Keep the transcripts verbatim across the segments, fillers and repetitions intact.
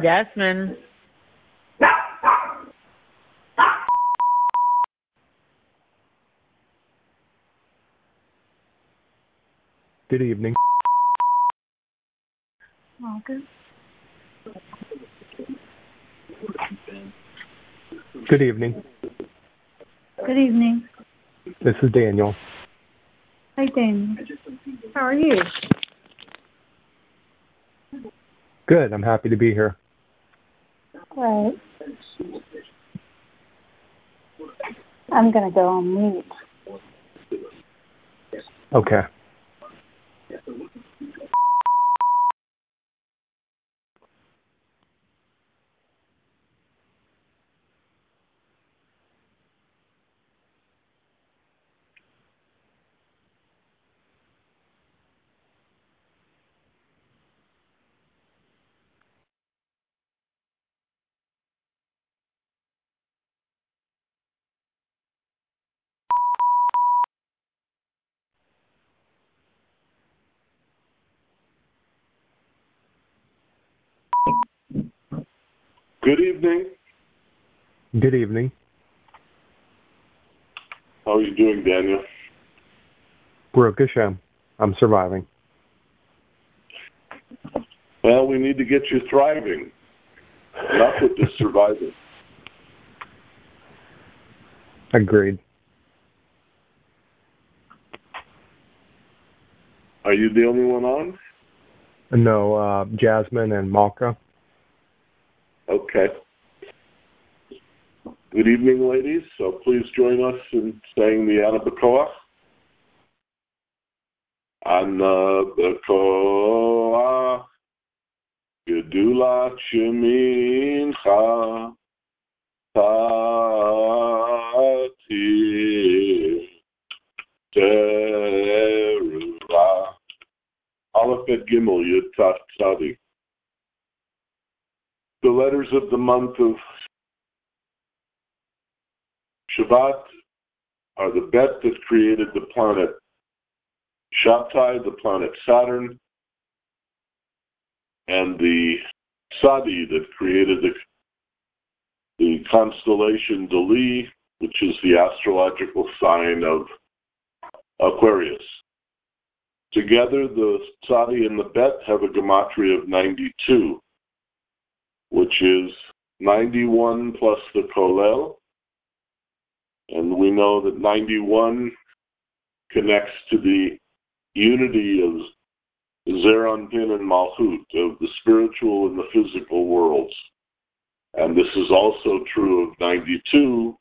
Jasmine. Good evening. Welcome. Good evening. Good evening. This is Daniel. Hi, Daniel. How are you? Good. I'm happy to be here. Right. I'm going to go on mute. Okay. Good evening. Good evening. How are you doing, Daniel? Baruch Hashem. I'm surviving. Well, we need to get you thriving, not with just surviving. Agreed. Are you the only one on? No, uh, Jasmine and Malka. Okay. Good evening, ladies. So please join us in saying the Ana B'Koach. Ana B'Koach, Gedulat Shemincha, Tati Terura, Aleph Bet Gimel Yud Tat Tzadi. The letters of the month of Shabbat are the Bet that created the planet Shabtai, the planet Saturn, and the Sadi that created the, the constellation Dali, which is the astrological sign of Aquarius. Together, the Sadi and the Bet have a gematria of ninety-two, which is ninety-one plus the Kolel, and we know that ninety-one connects to the unity of Zeranpin and Malchut, of the spiritual and the physical worlds. And this is also true of ninety-two.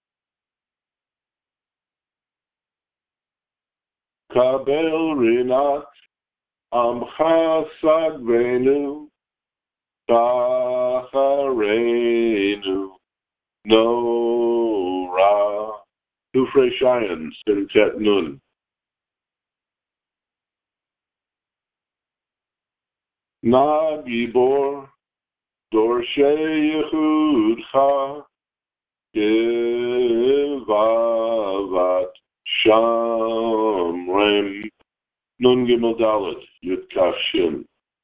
Kabel Rinat Amcha Sagvenu Tacharenu No Ra Tufrei Shayan Sintet Nun. Na Gibor Dorshe Yehudcha Givavat Shamrem Nun Gimel Dalet Yud Kaf Shin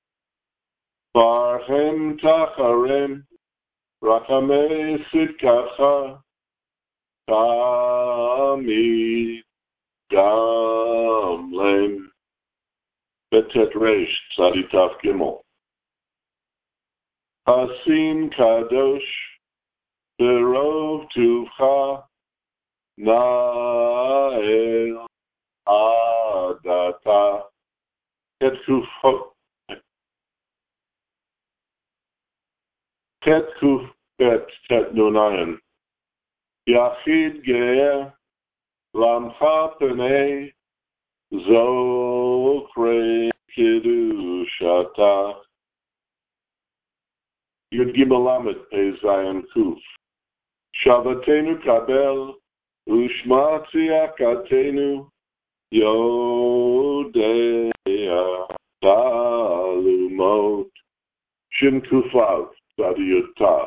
Farhem Tacharem Rachamei Sidkacha Tamid Gamlem Betet Reish Tzaditaf Gimel Hasim Kadosh Berov Tuvcha Nael Adata Ket Kuf Ket Kuf Bet Tet Nunayan Yachid Ge'er Lamcha Penei Zokre Kiddushata Yud Gimel Lamed Pei Zayin Kuf Shavatenu Kabel Ushma Tziyakatenu Yodea Talumot Shin Kufav Tzadiyut Taf.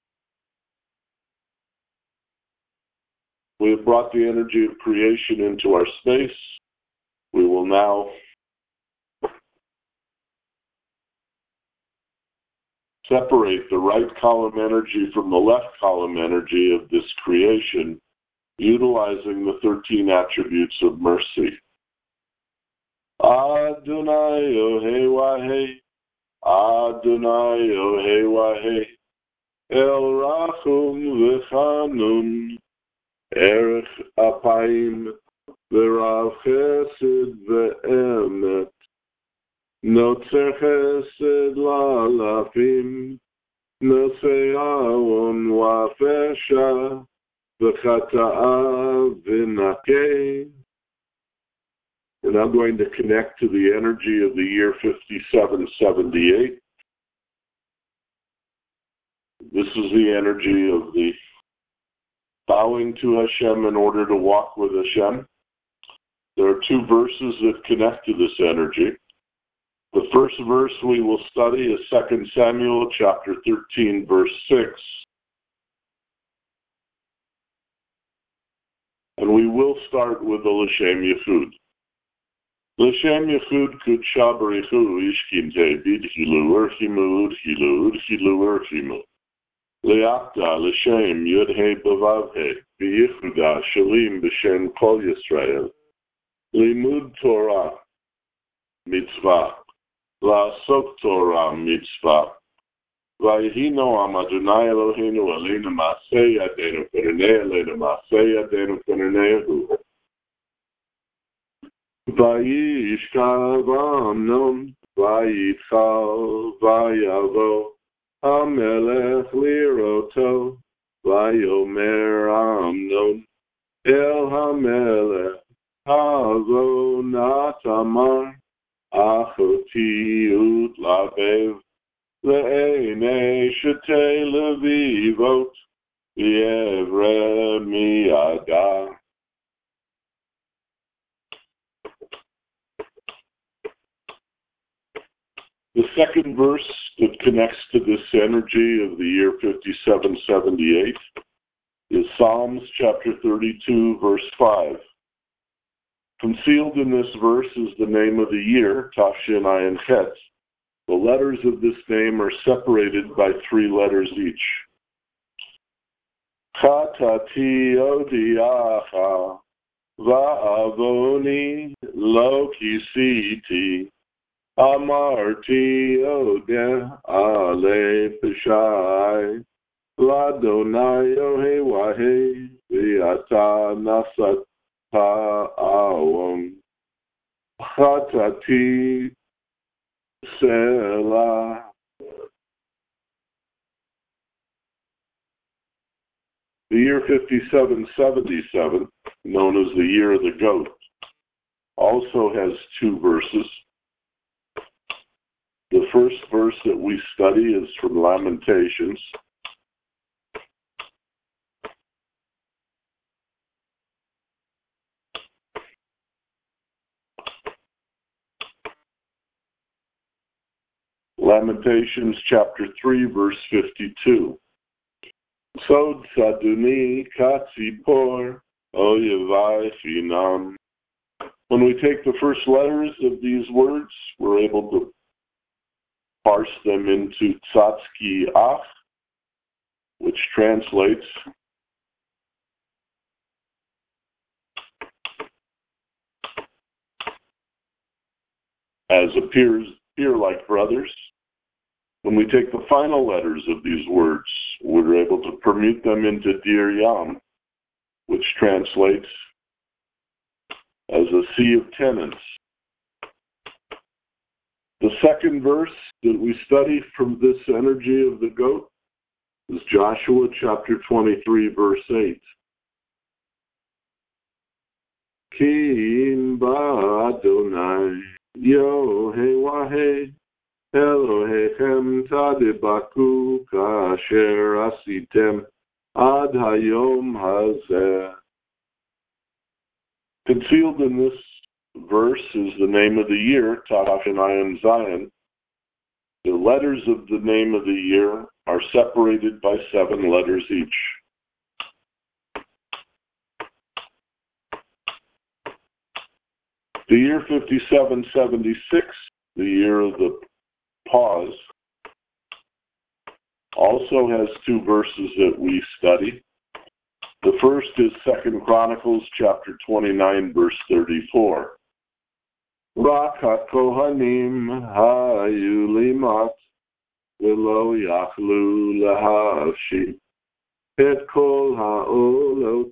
We have brought the energy of creation into our space. We will now separate the right column energy from the left column energy of this creation, utilizing the thirteen attributes of mercy. Adonai Ohei Wahei, Adonai Ohei Wahei, El Rachum V'Chanun, Erech Apayim, V'Rav Chesed V'Emet, Notzer Chesed L'Alafim, Nosei Avon Wa'Fesha, V'Chata'a V'Nakei. And I'm going to connect to the energy of the year fifty-seven seventy-eight. This is the energy of the bowing to Hashem in order to walk with Hashem. There are two verses that connect to this energy. The first verse we will study is Second Samuel chapter thirteen, verse six. And we will start with the L'Shem Yechud. L'Shem Yechud Kudsha Barichu Ishkinte Bidhilu Urchimu Udhilu Udhilu Urchimu Leakta L'Shem Yudhe Bavavhe B'Yichuda Shalim B'Shem Kol Yisrael Limud Torah Mitzvah La'asok Torah Mitzvah Vayhi Noam Adonai Eloheinu Aleinu Ma'aseh Yadeinu Perinei Aleinu Ma'aseh Yadeinu Perineihu Vayishkav Amnon Vayitchal Vayavo Hamelech Liroto Vayomer Amnon El Hamelech Havo Natamar Achoti Utlabev Le'enei Shetei Levivot Yevre Miyadah. The second verse that connects to this energy of the year fifty-seven seventy-eight is Psalms chapter thirty-two, verse five. Concealed in this verse is the name of the year, Tafshin Ayin Chet. The letters of this name are separated by three letters each. Chatati odiacha va'avoni lo kisiti Amarti Odeh Ale Peshai Ladonai Ohei Wahei V'ata Nasata Awam Chatati Selah. The year fifty-seven seventy-seven, known as the year of the goat, also has two verses. The first verse that we study is from Lamentations. Lamentations chapter three, verse fifty-two. Sod Saduni Katzipor Oyevai Chinam. When we take the first letters of these words, we're able to parse them into Tzatzki Ach, which translates as appears appear like brothers. When we take the final letters of these words, we're able to permute them into Dir Yam, which translates as a sea of tenants. The second verse that we study from this energy of the goat is Joshua chapter twenty-three, verse eight. Kim ba Adonai Yohei Wahei Elohechem tadibaku kasher asitem ad hayom hazeh. Concealed in this verse is the name of the year, Tafshin Ayin Zion. The letters of the name of the year are separated by seven letters each. The year fifty-seven seventy-six, the year of the pause, also has two verses that we study. The first is Second Chronicles chapter twenty-nine, verse thirty-four. Rak ha-kohanim hayu limat v'lo yachlu lahashib et kol ha'olot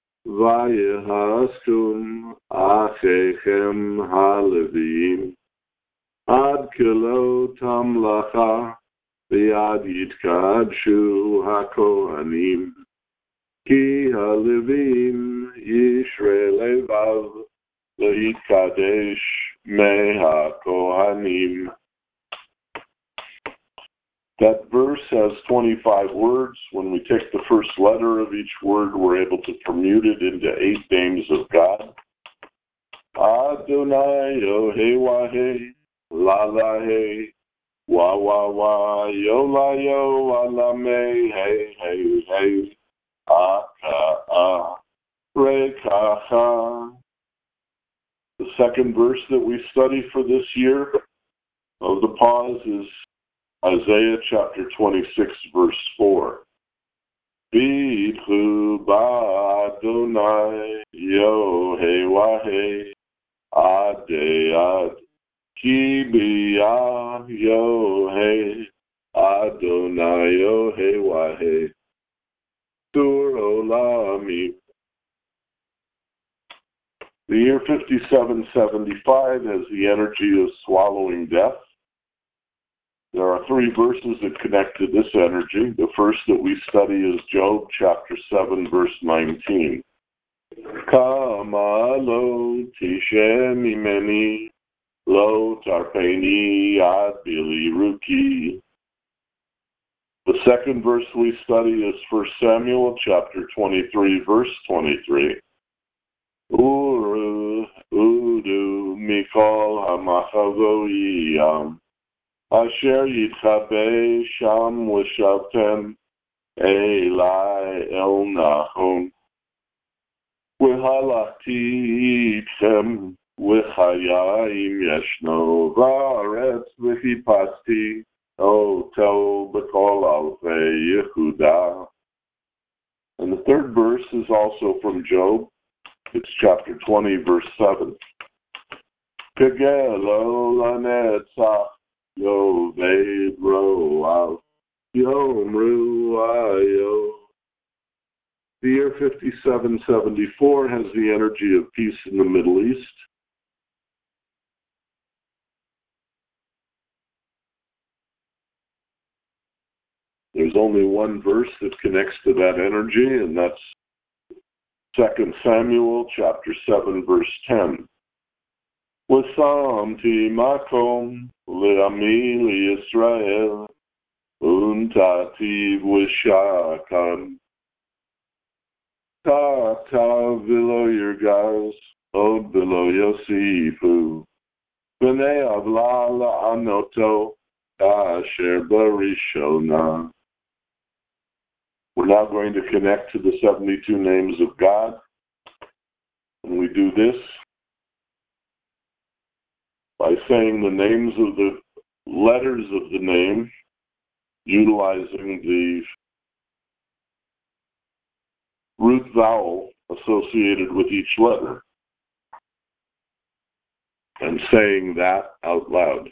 vayehaskum achechem halevim ad kilo tamlacha v'ad yitkadshu ha-kohanim ki halevim yishre levav Kadesh Meha Kohanim. That verse has twenty-five words. When we take the first letter of each word, we're able to permute it into eight names of God. Adonai Yohewahe, La La He, Wa Wa Wa, Yo La Yo, Alame, Hey Hey Hey, Aka Ah, Rekacha. The second verse that we study for this year of the pause is Isaiah chapter twenty-six, verse four. B'itchu ba'Adonai Yohewahe Adei Ad Ki b'yah Yohe Adonai Yohewahe Tur Olamim. The year fifty-seven seventy-five has the energy of swallowing death. There are three verses that connect to this energy. The first that we study is Job chapter seven, verse nineteen. Kama lo tishem imeni lo tarpeni ad bili ruki. The second verse we study is First Samuel chapter twenty-three, verse twenty-three. Uru, Udu, Mikol, Hamachavoyam, Asher Yitchabe, Sham, Wishavtem, Eli, El Nahum, Wihalachti Itchem, Wichayim Yeshno, Varetz, Vihipasti, Oto, Bekol Alfei, Yehuda. And the third verse is also from Job. It's chapter twenty, verse seven. Kegelo lanetzach yoved roav yomru ayo. The year fifty-seven seventy-four has the energy of peace in the Middle East. There's only one verse that connects to that energy, and that's Second Samuel chapter seven, verse ten. Wasamti makom le'ami Yisrael untativ wishakam ta ta v'lo yirgaz od v'lo yosifu v'nei avla la'anoto asher barishona. We're now going to connect to the seventy-two names of God. And we do this by saying the names of the letters of the name, utilizing the root vowel associated with each letter, and saying that out loud.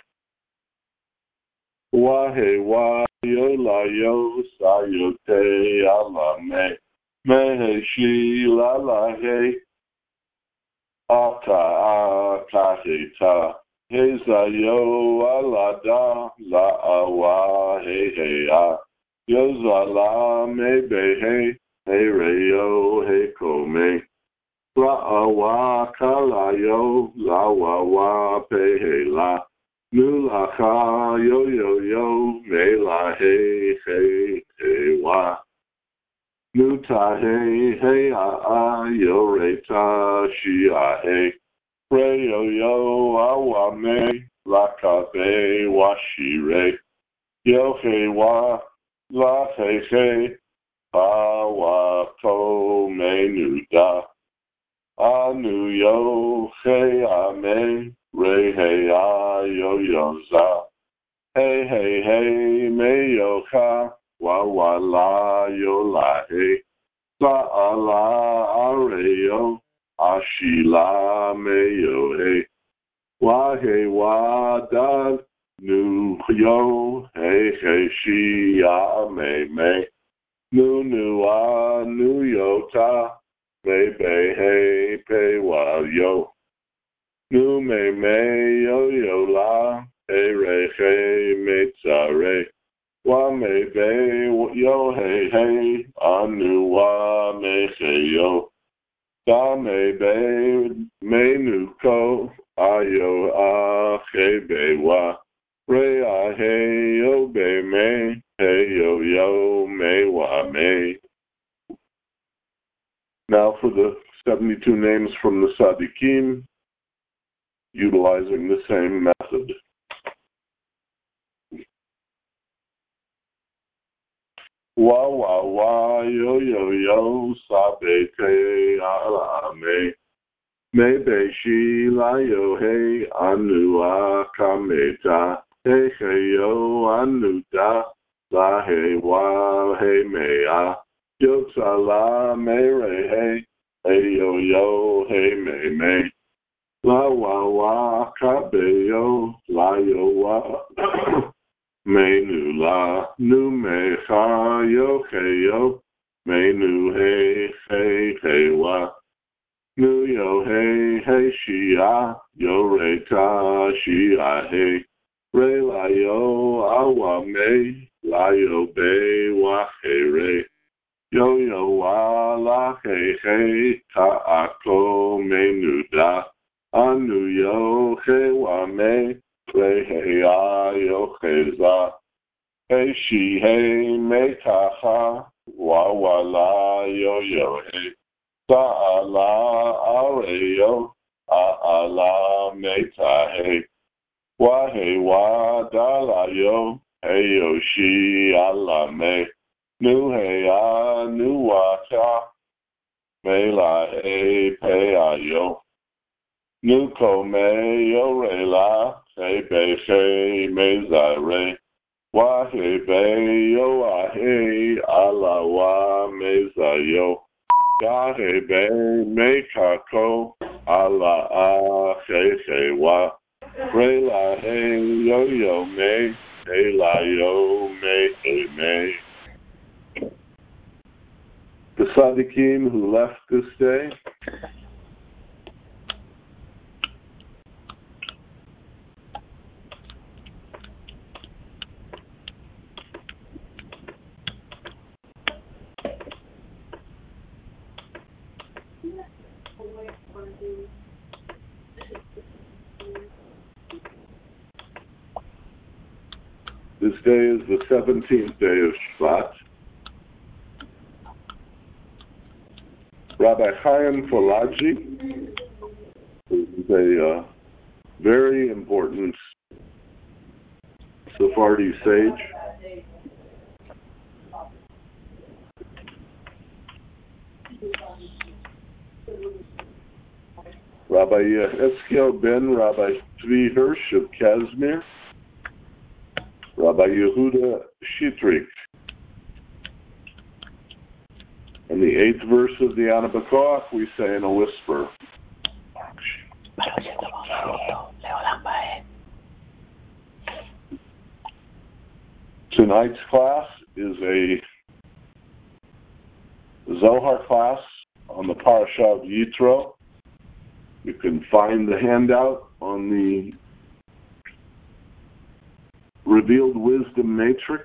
Wahe wa yo la yo sa yo te ala me me shi la la he ata ata he ta he za yo ala da la awa he he a yo za la me be he he re yo he ko me la awa ka la yo la wa wa pe he la Nulacha yo yo yo me la he he he wa Nuta he he a a yo re ta shi a he re yo yo a wa me la ka be wa shi re yo he wa la he he a wa ko me nu da a nu yo he a me Re hey ah yo yo za, hey hey hey me yo ka shila me yo hey. Wa hey wa da nu yo hey hey shia me me. Nu nu a nu yo ta me be hey pe wa yo. Nu me me yo yo la hey re hey me tsa re. Wa me be yo hey hey anu wa me hey yo. Da me be me nu ko ayo a he be wa. Re a he yo be me hey yo yo me wa me. Now for the seventy-two names from the Tzaddikim, utilizing the same method. Wa wa wa yo yo yo sabe te ala me. Me be shi la yo hey anu a kameta. Hey hey yo anu da. La hey wa hey me a. Yo sa la me re hey. Hey yo yo hey me me. La wa wa ka be yo. La yo wa. Me nu la. Nu me ha yo hey yo. Me nu hey hey hey wa. Nu yo hey hey shi a. Yo re ta shi a hey. Re la yo awa me. La yo be wa he re. Yo yo wa la he he ta ako me nu da. Anu yo he wa me. Re he a yo he za. He shi he me ta ha. Wa wa la yo yo he. Sa a la a re yo. A a la me ta he. Wa he wa da la yo. Hey yo shi a la me. Nu he a nu wa ta. Me la he pe a yo. Nu ko me yo re la. He be he me za re. Wa he be yo a he a la wa me za yo. Ya he be me ka ko a la a he he wa. Re la he yo yo me. He la yo me he me. The Tzaddikim who left this day. This day is the seventeenth day of Shvat. Rabbi Chaim Falaji is a uh, very important Sephardi sage. Rabbi Eskiel ben Rabbi Tzvi Hirsch of Kazmir. Rabbi Yehuda Shitrik. And the eighth verse of the Ana B'Koach we say in a whisper. Tonight's class is a Zohar class on the Parasha of Yitro. You can find the handout on the Revealed Wisdom Matrix.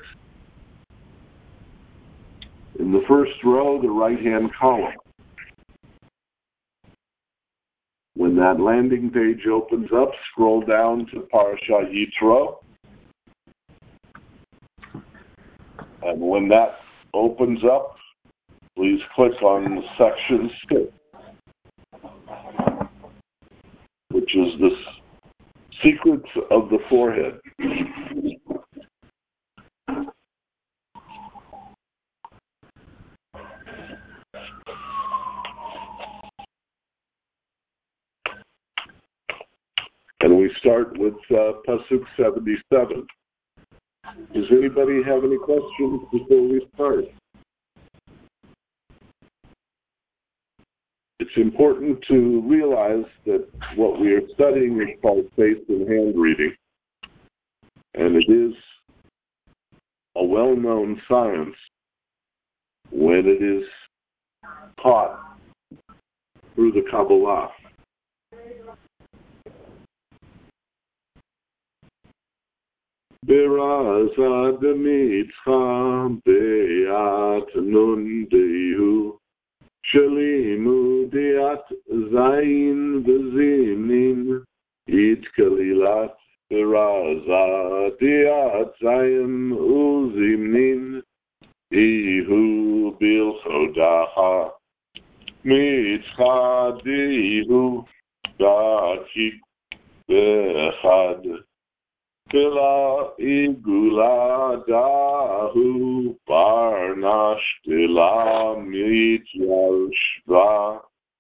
In the first row, the right-hand column. When that landing page opens up, scroll down to Parasha Yitro. And when that opens up, please click on section six, which is the secrets of the forehead. And we start with uh, Pasuk seventy-seven. Does anybody have any questions before we start? it's important to realize that what we are studying is called face and hand reading. And it is a well-known science when it is taught through the Kabbalah. Beraza demitzcha beat nun dehu shalimu diat zayin v'zimnin itkalilat beraza diat zayin uzimnin ihu bilchodaha mitzcha dihu dakik bechad Tila igula dahu barnash tila mityal shva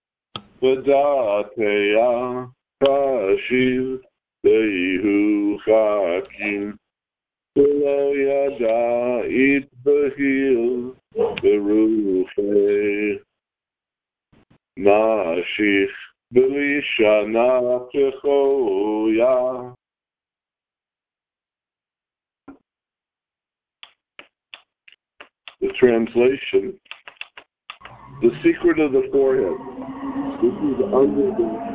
v'dateya kashiv dehu chakim tilo yada it behil beruche nashich b'lishana techoya. The translation, the secret of the forehead. This is under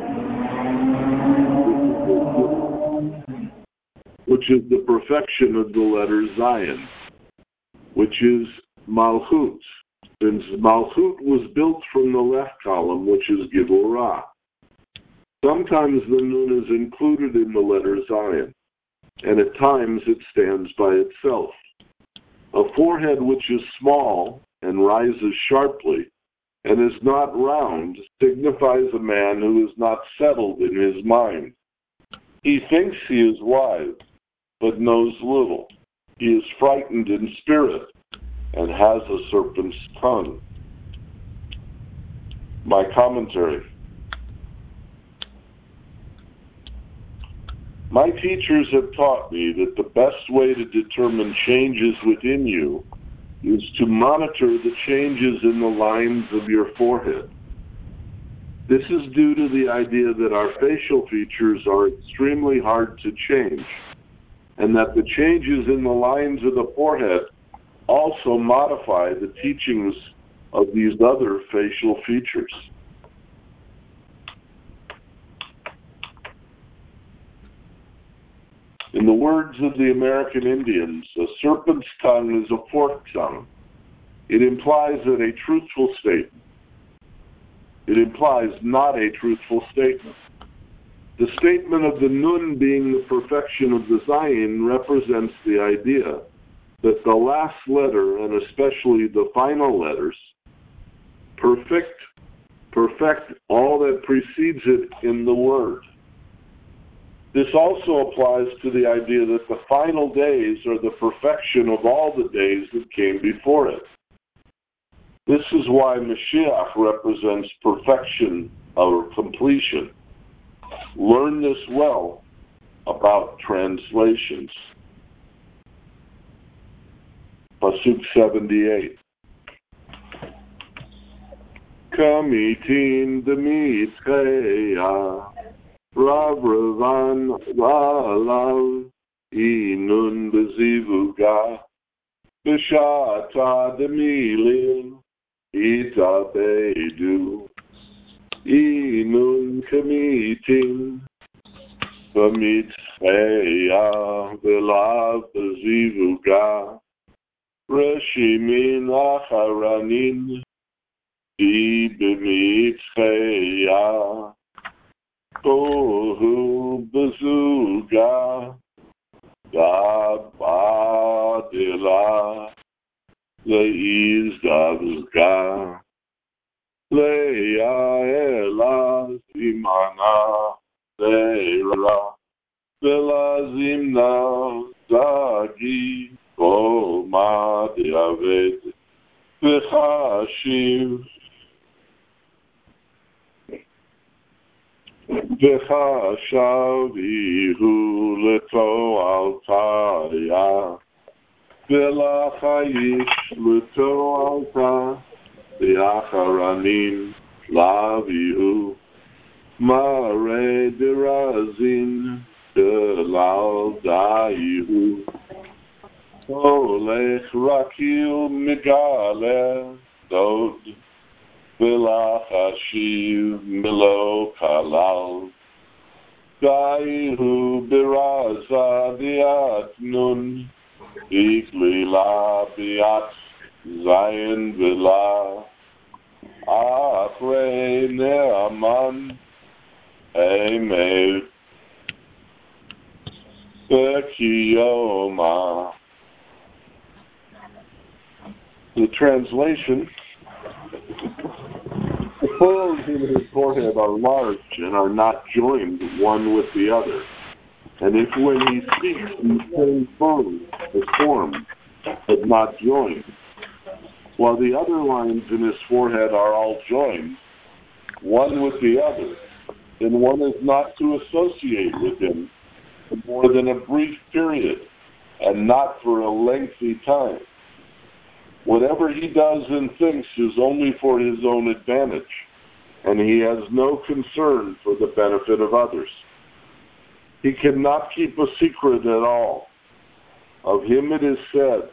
the, which is the perfection of the letter Zion, which is Malchut. Since Malchut was built from the left column, which is Gibor. Sometimes the Nun is included in the letter Zion, and at times it stands by itself. A forehead which is small and rises sharply and is not round signifies a man who is not settled in his mind. He thinks he is wise, but knows little. He is frightened in spirit and has a serpent's tongue. My commentary. My teachers have taught me that the best way to determine changes within you is to monitor the changes in the lines of your forehead. This is due to the idea that our facial features are extremely hard to change, and that the changes in the lines of the forehead also modify the teachings of these other facial features. In the words of the American Indians, a serpent's tongue is a forked tongue. It implies that a truthful statement. It implies not a truthful statement. The statement of the Nun being the perfection of the Zayin represents the idea that the last letter, and especially the final letters, perfect, perfect all that precedes it in the word. This also applies to the idea that the final days are the perfection of all the days that came before it. This is why Mashiach represents perfection or completion. Learn this well about translations. Pasuk seventy-eight. Kamitin demitcheya Rav Ravan Valav Inun Bezivuga Bishata Demilin Ita Bedu Inun Kamitin Bamitzcheya Velav Bezivuga Reshimin Acharanin Di Bamitzcheya Tohu Bezuga Dabadila Leiz Davga Leia Ela Zimana Leira Vela Zimna Zagi Koma Diaved Vechashiv V'chashavihu leto altaya V'lachayish leto alta V'acharanim lavihu mare derazin delal daihu olech rakil migale dod velachashiv milo kalal daihu biraza diat nun ikli la biat zayin vila Achrei ne'aman emet bekiyoma. The translation: the furrows in his forehead are large and are not joined one with the other. And if when he speaks these same furrows are formed but not joined, while the other lines in his forehead are all joined, one with the other, then one is not to associate with him for more than a brief period, and not for a lengthy time. Whatever he does and thinks is only for his own advantage, and he has no concern for the benefit of others. He cannot keep a secret at all. Of him it is said,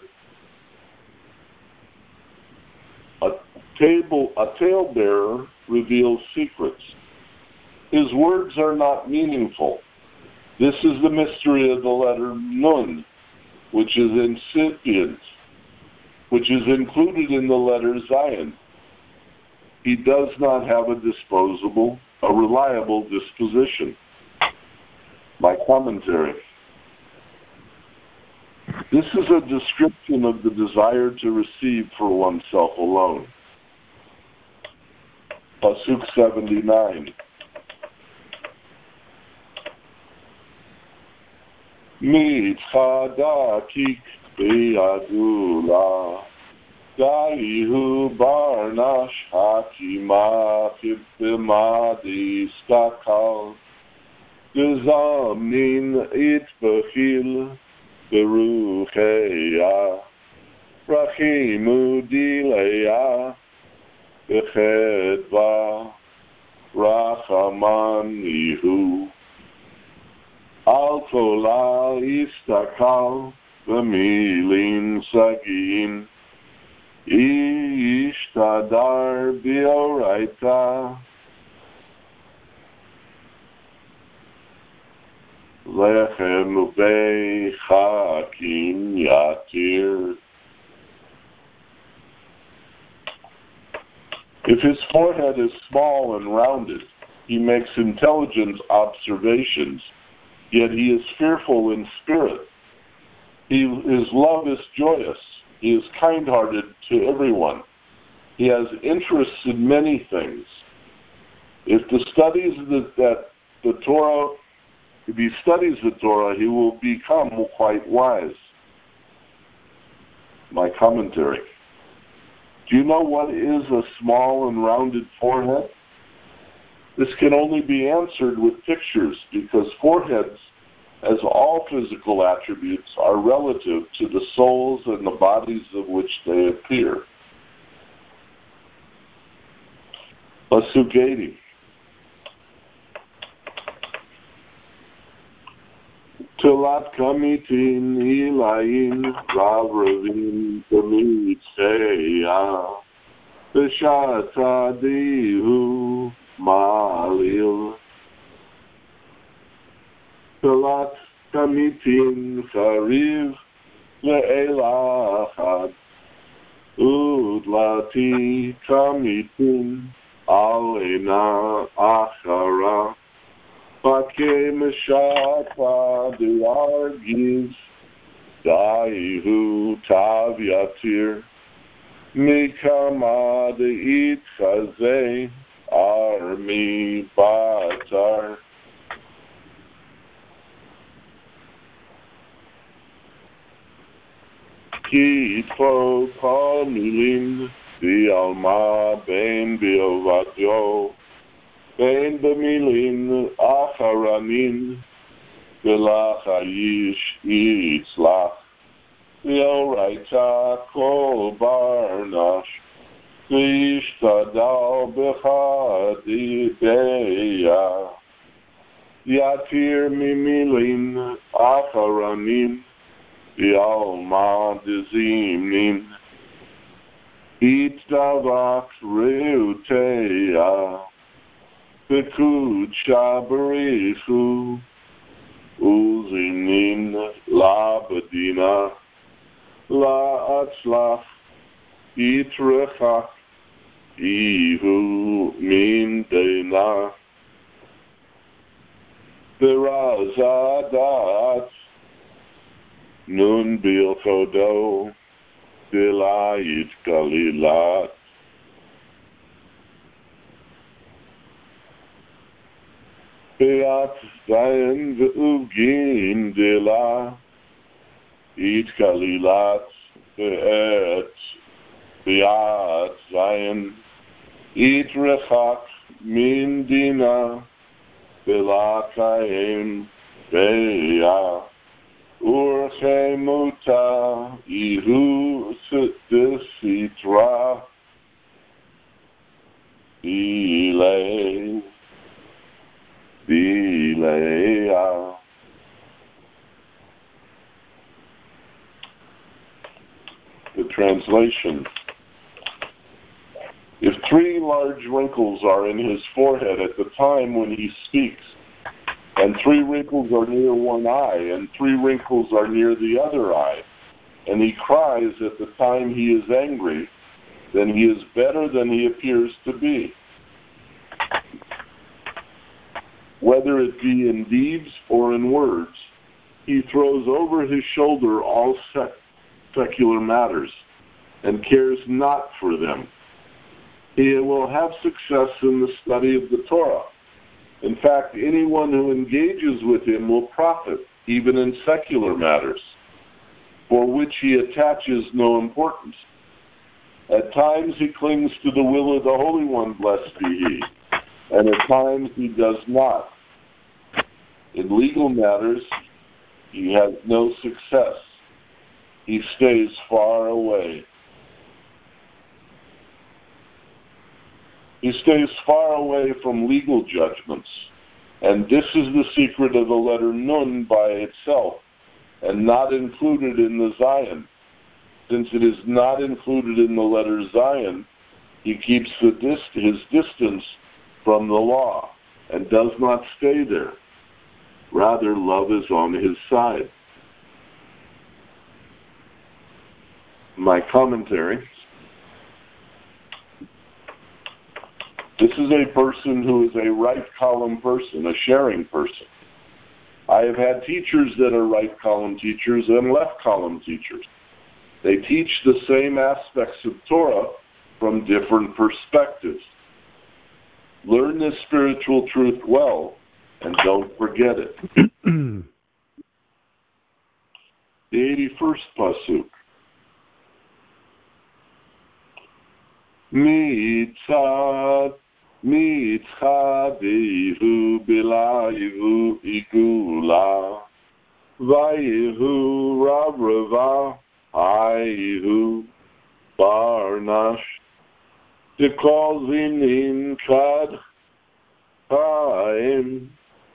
A table, a talebearer reveals secrets. His words are not meaningful. This is the mystery of the letter Nun, which is incipient, which is included in the letter Zayin. He does not have a disposable, a reliable disposition. My commentary. This is a description of the desire to receive for oneself alone. Pasuk seventy-nine. Mitzchadakik biyadula Gaihu barnash hakimach b'madi stakal Gezamnin itbechil Berucheya, Rachimu Dileya, Bechedva, Rachaman Ihu, Al Kola Istakal, Bemilin Sagim, Ishtadar Bioraita, Lechem Bechakim Yatir. If his forehead is small and rounded, he makes intelligent observations, yet he is fearful in spirit. He, his love is joyous. He is kind-hearted to everyone. He has interests in many things. If the studies that, that the Torah If he studies the Torah, he will become quite wise. My commentary. Do you know what is a small and rounded forehead? This can only be answered with pictures, because foreheads, as all physical attributes, are relative to the souls and the bodies of which they appear. Pasuk eighty. Telat kamitin ilayin ravravim b'mitzheya b'shatadihu ma'alil. Telat kamitin chariv le'elachad udlati kamitin alena achara. Pakem shapa diargiz daihu tav yatir mikama deit chazeh armi batar. Ki po palmilin di alma ben biovatyo Ben b'milin acharanin v'lachayish yitzlach v'yoraita kol barnash Vishtadal b'chadideya, Yatir mimilin acharanim, Yalma dezimnin, Itavak reuteya, Pekud shabarichu, Uzinin labadina, La atzlach, Itrechach, Ihu min dena, Berazadat, Nun bilchodo, Dilayit galilat, Beat zayin ve'ugin dila, It galilat, Be'et, Beat zayin, It rechak, Min dina, Belakayim, Beya, Urchemuta, Ihu Sitra, Delay, Delay. The translation. If three large wrinkles are in his forehead at the time when he speaks, and three wrinkles are near one eye, and three wrinkles are near the other eye, and he cries at the time he is angry, then he is better than he appears to be. Whether it be in deeds or in words, he throws over his shoulder all sec- secular matters, and cares not for them. He will have success in the study of the Torah. In fact, anyone who engages with him will profit, even in secular matters, for which he attaches no importance. At times he clings to the will of the Holy One, blessed be he, and at times he does not. In legal matters, he has no success. He stays far away. He stays far away from legal judgments, and this is the secret of the letter Nun by itself, and not included in the Zion. Since it is not included in the letter Zion, he keeps the dist- his distance from the law, and does not stay there. Rather, love is on his side. My commentary. This is a person who is a right column person, a sharing person. I have had teachers that are right column teachers and left column teachers. They teach the same aspects of Torah from different perspectives. Learn this spiritual truth well and don't forget it. The eighty-first Pasuk. Mitzad Mitzchadehu Bilayihu Igula Vayihu Ravrava Ayihu Barnash Dekozinin Kad Haim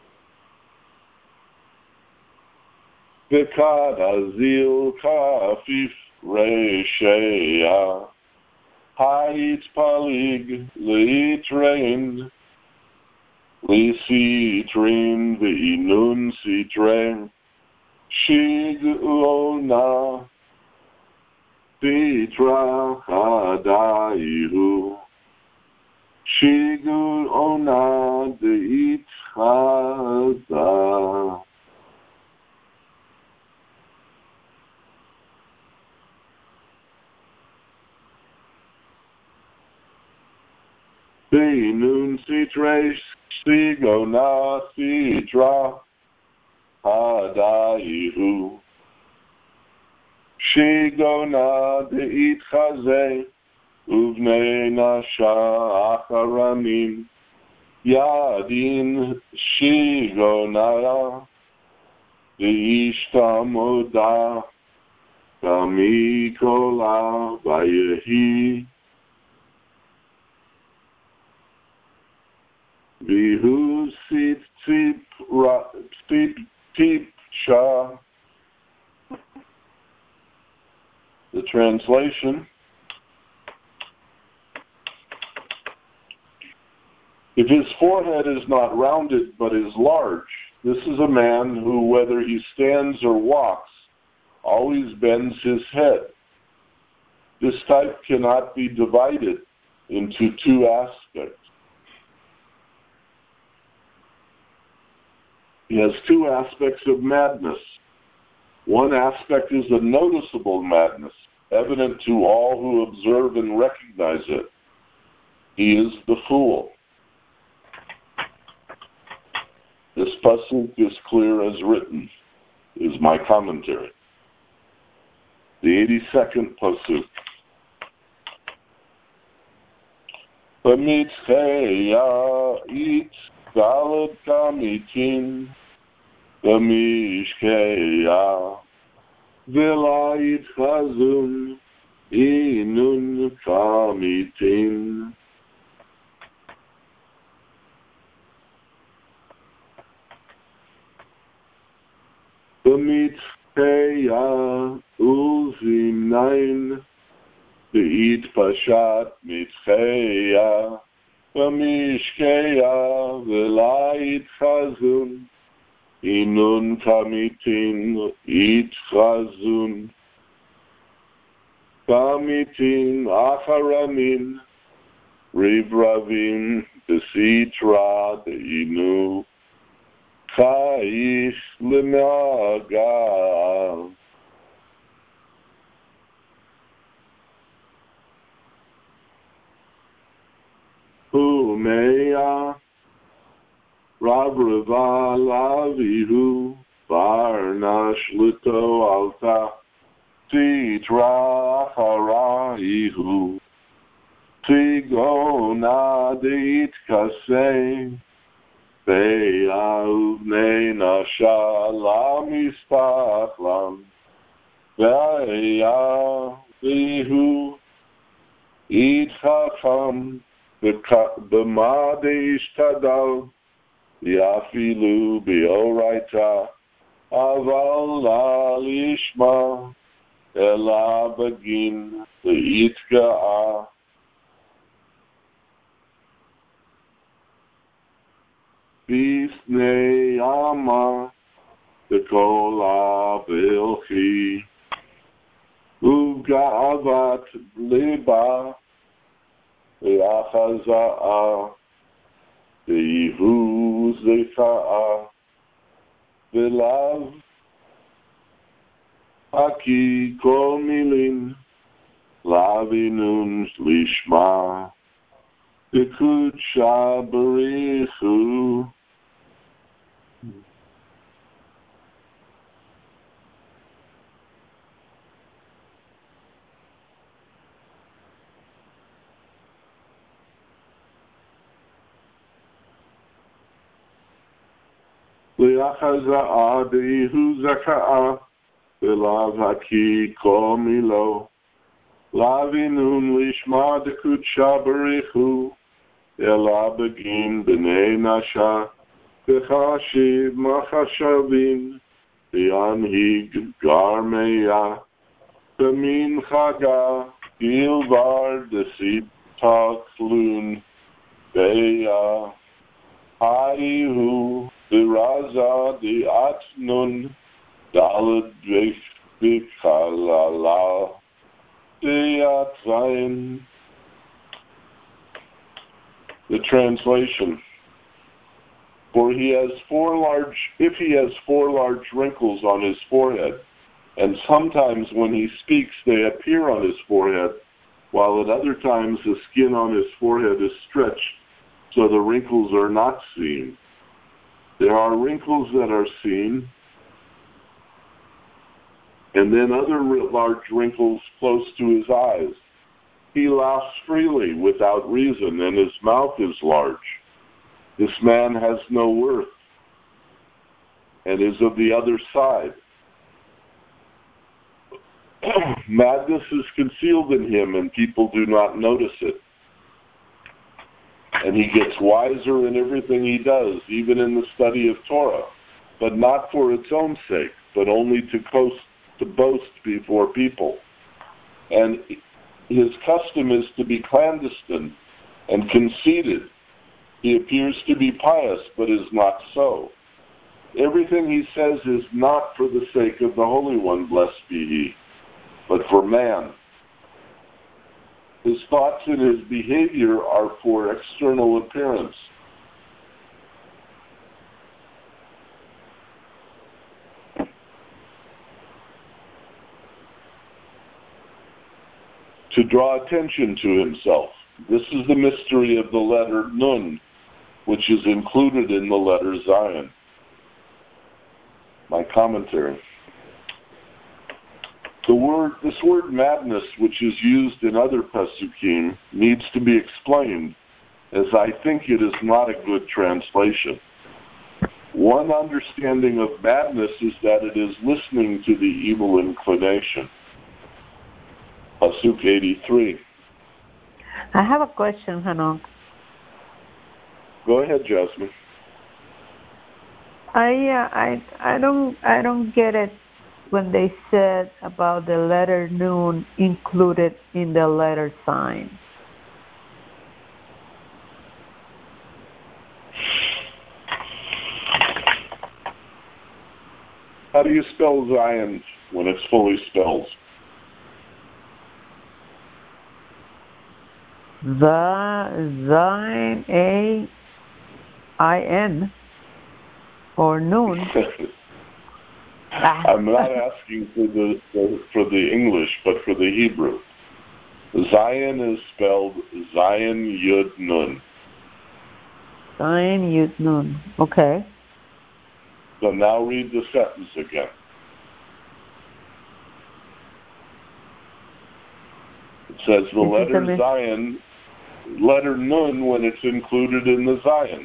Bekad Azil Kafif Resheya Hait palig leitrein, lisitrin v'inun sitren, shig'ona, pitra chadayihu, shig'ona deit chaza. Nun sitre sigona sitra hadayihu shigona deit chaze uvnei nasha acharanim yadin shigona deishtamoda kamikola vayehi Vihu Sip Sip Ra Sip Sip Shah. The translation: if his forehead is not rounded but is large, this is a man who, whether he stands or walks, always bends his head. This type cannot be divided into two aspects. He has two aspects of madness. One aspect is a noticeable madness, evident to all who observe and recognize it. He is the fool. This pasuk is clear as written, is my commentary. The eighty-second pasuk. B'mitcheya it galad kamitin, b'mishkeya v'la yitchazun inun kamitin. B'mitcheya uzimnain B'it pashat mitcheya B'mishkeya v'la yitchazun inun kamitin yitchazun kamitin acharamin rivravim b'sitra de'inu Kaish l'magav. Humeya Rav Rava Lavihu Barnash Lito Alta Titra Haraihu Tigona Deit Kasei Be'avnei nasha lamistaklam Ve'avihu Idchacham B'made ishtadal Yafilu B'oraita Aval la lishma Ela begin L'itga'a. Bisnei Ama B'kola B'ilchi U'ga'avat Liba V'achaza'a V'ihu Zecha'a V'lav Haki Kol Milin Lavinun Lishma B'kudsha B'richu. L'yachaza'a de'ihu zaka'a v'lav haki kol milo lavinun lishma d'kudsha b'richu ela begin b'nei nasha v'chashiv machashavin v'yanhig garmeya b'min chaga gilvar desit taklun beya harihu V'raza di'atnun dalad v'chalala di'atzayin. The translation: For he has four large, if he has four large wrinkles on his forehead, and sometimes when he speaks they appear on his forehead, while at other times the skin on his forehead is stretched, so the wrinkles are not seen. There are wrinkles that are seen, and then other large wrinkles close to his eyes. He laughs freely without reason, and his mouth is large. This man has no worth, and is of the other side. Madness is concealed in him, and people do not notice it. and he gets wiser in everything he does, even in the study of Torah, but not for its own sake, but only to coast, to boast before people. And his custom is to be clandestine and conceited. He appears to be pious, but is not so. Everything he says is not for the sake of the Holy One, blessed be he, but for man. His thoughts and his behavior are for external appearance. To draw attention to himself. This is the mystery of the letter Nun, which is included in the letter Zion. My commentary. The word, this word madness, which is used in other Pesukim, needs to be explained, as I think it is not a good translation. One understanding of madness is that it is listening to the evil inclination. Pasuk eighty-three. I have a question, Hanok. Go ahead, Jasmine. I uh, I I don't I don't get it when they said about the letter Nun included in the letter sign. How do you spell Zion when it's fully spelled? The Zion, A I N, or Nun. I'm not asking for the for the English, but for the Hebrew. Zion is spelled Zion Yud Nun. Zion Yud Nun. Okay. So now read the sentence again. It says the letter Zion, letter Nun when it's included in the Zion.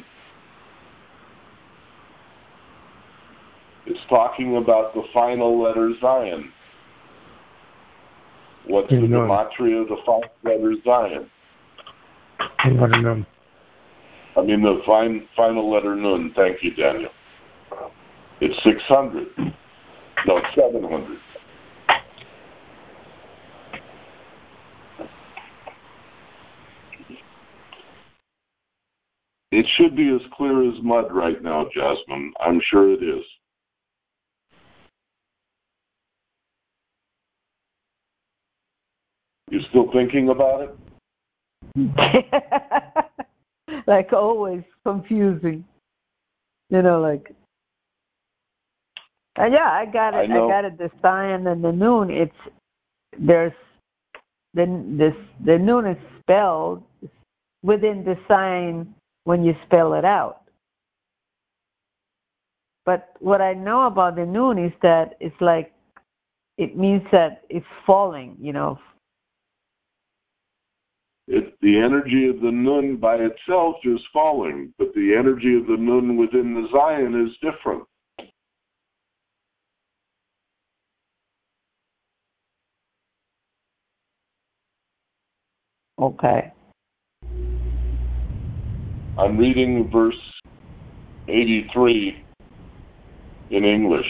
It's talking about the final letter Zion. What's In the Nun. gematria of the final letter Zion? Letter Nun. I mean the fine, final letter Nun. Thank you, Daniel. It's six hundred. No, it's seven hundred. It should be as clear as mud right now, Jasmine. I'm sure it is. You still thinking about it? Like always, confusing. You know, like. Uh, yeah, I got it. I, I got it. The Zion and the Nun. It's there's the this the Nun is spelled within the sign when you spell it out. But what I know about the Nun is that it's like it means that it's falling. You know. It, the energy of the Nun by itself is falling, but the energy of the Nun within the Zion is different. Okay. I'm reading verse eighty-three in English.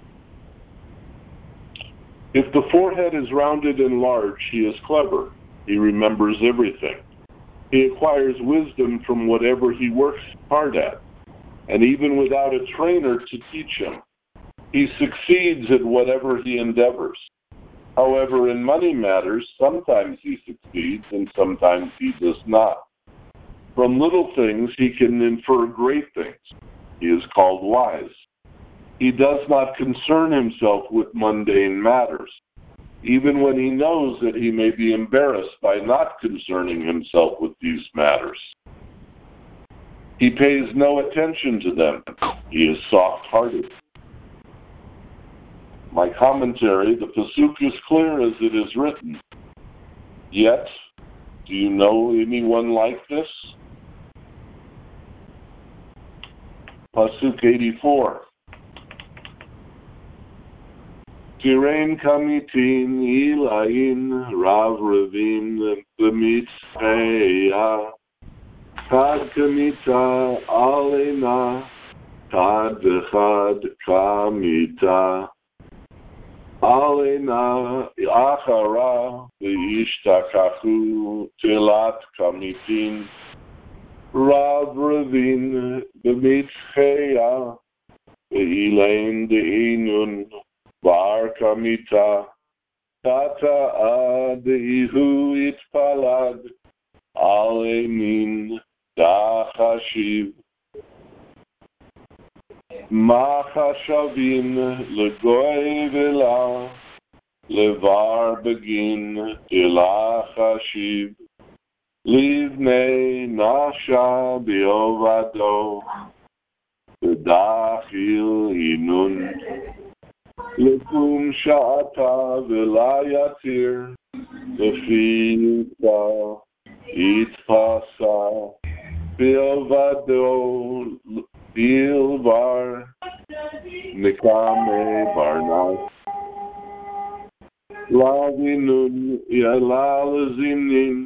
If the forehead is rounded and large, he is clever. He remembers everything. He acquires wisdom from whatever he works hard at, and even without a trainer to teach him. He succeeds at whatever he endeavors. However, in money matters, sometimes he succeeds and sometimes he does not. From little things he can infer great things. He is called wise. He does not concern himself with mundane matters, even when he knows that he may be embarrassed by not concerning himself with these matters. He pays no attention to them. He is soft-hearted. My commentary, the Pasuk is clear as it is written. Yet, do you know anyone like this? Pasuk eighty-four. Tirain kamitin ilayin rav revim b'mitzpeya Chad kamita alena, chad v'chad kamita alena achara v'ishtakachu tilat kamitin Rav Ravin b'mitcheya v'ilein de'inun bar kamita tata de'ihu itpalad alemin dachashiv machashavin legoy v'la levar begin ilachashiv livnei nasha biovado v'dachil inun lekum sha'ata v'layatir lefita itpasa biovado bilvar nikame barnas lavinun yalalazinin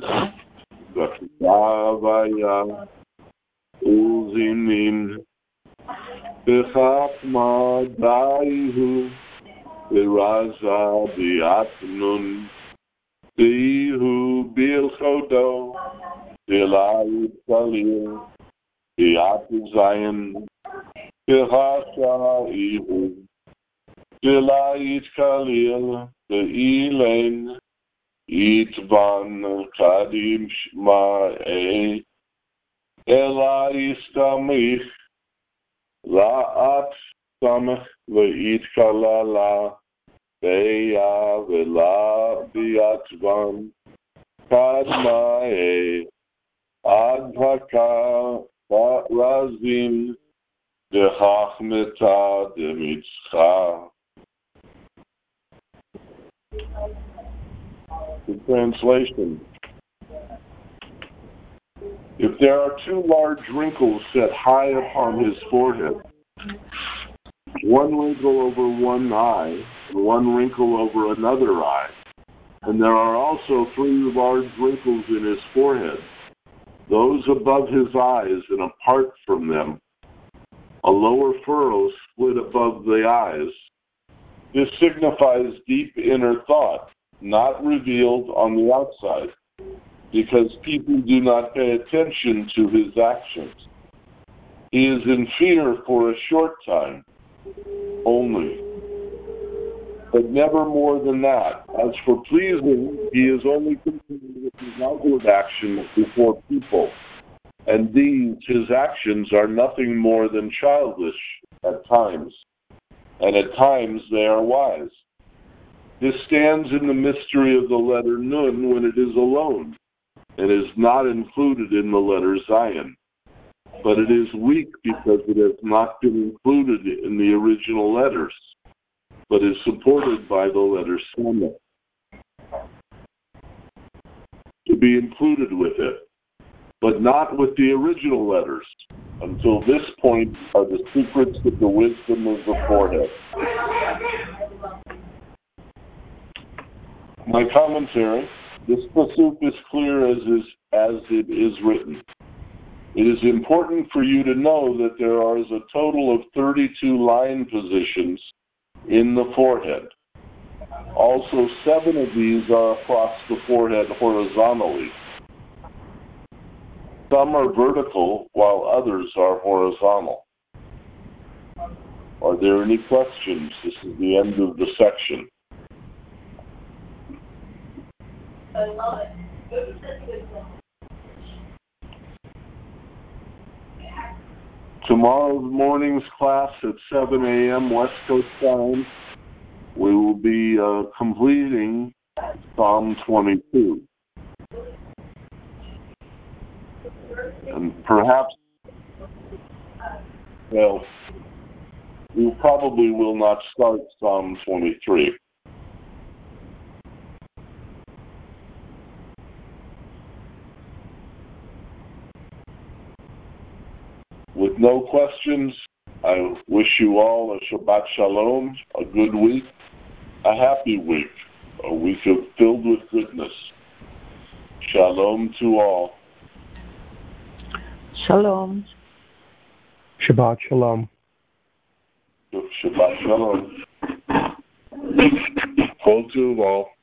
V'chavaya uzimin V'chachma da'ihu V'raza bi'atnun V'ihu bilchodo V'layit kalil V'yat zayin V'chasha ihu V'layit kalil V'ilein Itvan kadim shma'e ela istamich la'at samech ve'it kalala beya ve'la bi'atvan kadma'e adhaka razim dechachmeta demitzcha. The translation. If there are two large wrinkles set high upon his forehead, one wrinkle over one eye, and one wrinkle over another eye, and there are also three large wrinkles in his forehead, those above his eyes and apart from them, a lower furrow split above the eyes. This signifies deep inner thought, not revealed on the outside, because people do not pay attention to his actions. He is in fear for a short time only, but never more than that. As for pleasing, he is only concerned with his outward actions before people, and these, his actions, are nothing more than childish at times, and at times they are wise. This stands in the mystery of the letter Nun when it is alone, and is not included in the letter Zayin. But it is weak because it has not been included in the original letters, but is supported by the letter Sameh to be included with it, but not with the original letters. Until this point are the secrets of the wisdom of the forehead. My commentary, this pasuk is clear as is, as it is written. It is important for you to know that there are a total of thirty-two line positions in the forehead. Also, seven of these are across the forehead horizontally. Some are vertical, while others are horizontal. Are there any questions? This is the end of the section. I love it. Tomorrow morning's class at seven a.m. West Coast time, we will be uh, completing Psalm twenty-two. And perhaps, well, we probably will not start Psalm twenty-three. With no questions, I wish you all a Shabbat Shalom, a good week, a happy week, a week of, filled with goodness. Shalom to all. Shalom. Shabbat shalom. Shabbat shalom. Hold to all.